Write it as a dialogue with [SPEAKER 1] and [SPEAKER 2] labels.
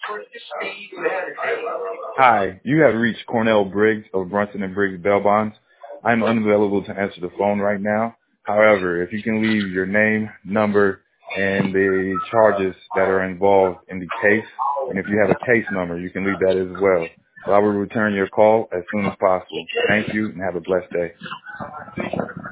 [SPEAKER 1] Hi, you have reached Cornell Briggs of Brunson and Briggs Bail Bonds. I'm unavailable to answer the phone right now. However, if you can leave your name, number, and the charges that are involved in the case, and if you have a case number, you can leave that as well. So I will return your call as soon as possible. Thank you and have a blessed day.